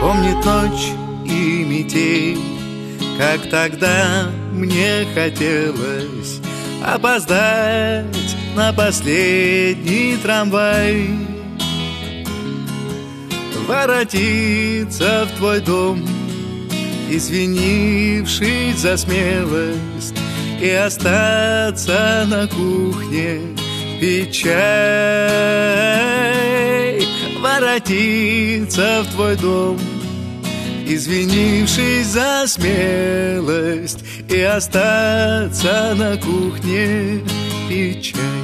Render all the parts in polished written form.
помнит ночь и метель, как тогда мне хотелось опоздать на последний трамвай, воротиться в твой дом, извинившись за смелость, и остаться на кухне пить чай. Воротиться в твой дом, извинившись за смелость, и остаться на кухне пить чай.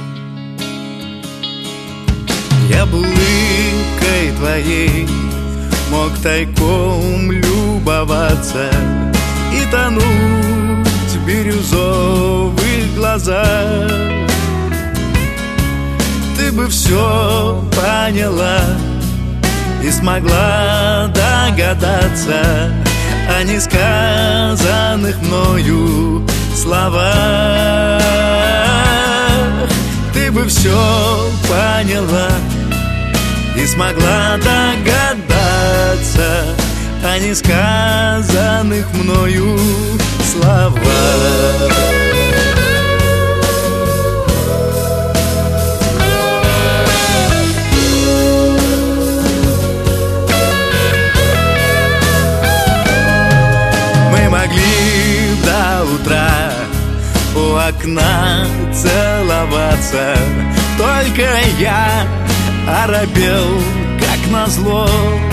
Я бы улыбкой твоей мог тайком любоваться и тонуть в бирюзовых глазах. Ты бы все поняла и смогла догадаться о несказанных мною словах. Ты бы все поняла и смогла догадаться о несказанных мною словах. Мы могли до утра у окна целоваться, только я оробел, как назло.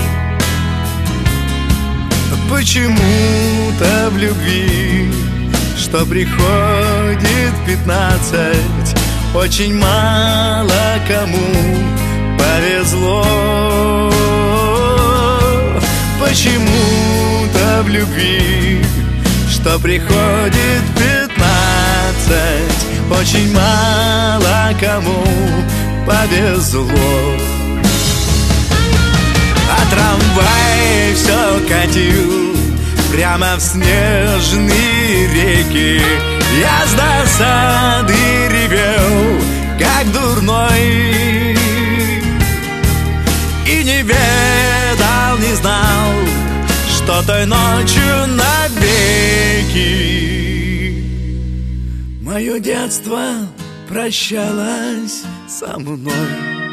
Почему-то в любви, что приходит 15, очень мало кому повезло. Почему-то в любви, что приходит 15, очень мало кому повезло. А трамвай все катил прямо в снежные реки. Я с досады ревел, как дурной, и не ведал, не знал, что той ночью навеки мое детство прощалось со мной.